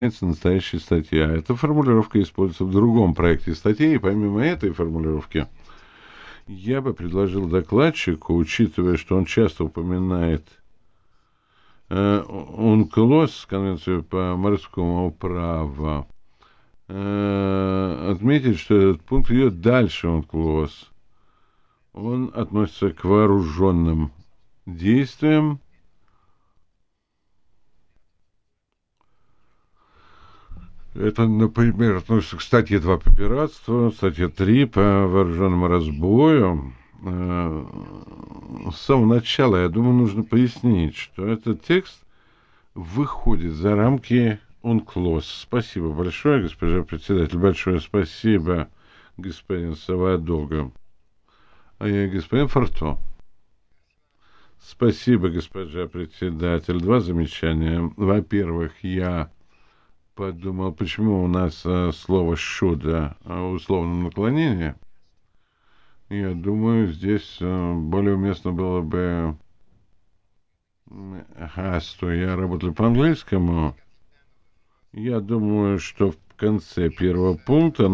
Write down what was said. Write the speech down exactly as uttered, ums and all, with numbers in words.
Это настоящая статья. Эта формулировка используется в другом проекте статьи, и помимо этой формулировки я бы предложил докладчику, учитывая, что он часто упоминает э, УНКЛОС, Конвенцию по морскому праву, э, отметить, что этот пункт идет дальше УНКЛОС. Он относится к вооруженным действиям. Это, например, относится к статье два по пиратству, статье три по вооруженному разбою. Э, С самого начала, я думаю, нужно пояснить, что этот текст выходит за рамки УНКЛОС. Спасибо большое, госпожа председатель. Большое спасибо, господин Савадога. А я господин Форто. Спасибо, госпожа председатель. Два замечания. Во-первых, я подумал, почему у нас э, слово «шуда» о условном наклонении. Я думаю, здесь э, более уместно было бы «has to». Я работаю по английскому. Я думаю, что в конце первого пункта